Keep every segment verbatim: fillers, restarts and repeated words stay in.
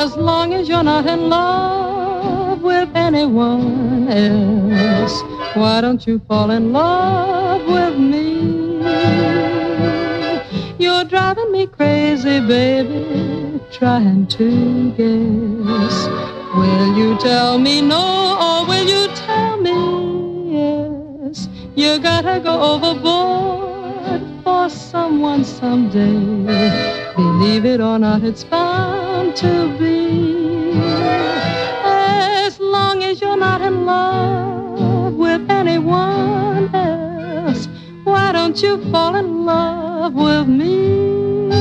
As long as you're not in love with anyone else, why don't you fall in love with me? You're driving me crazy, baby, trying to guess. Will you tell me no, or will you tell me yes? You gotta go overboard for someone someday. Believe it or not, it's bound to be. As long as you're not in love with anyone else, why don't you fall in love with me?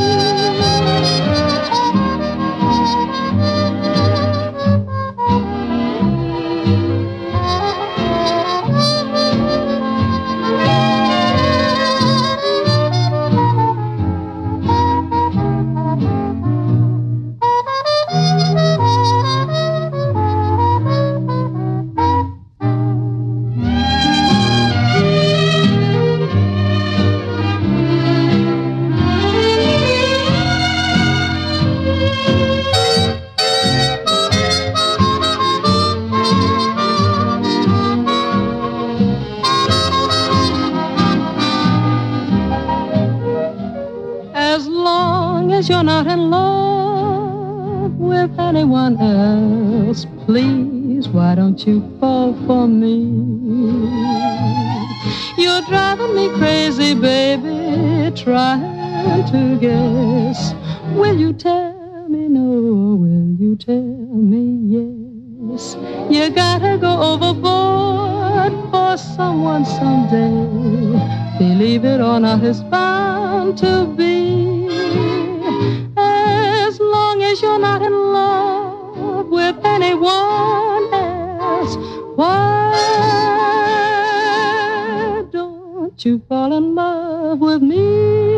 You're not in love with anyone else, please, why don't you fall for me? You're driving me crazy, baby, trying to guess. Will you tell me no, will you tell me yes? You gotta go overboard for someone someday. Believe it or not, it's bound to be. As long as you're not in love with anyone else, why don't you fall in love with me?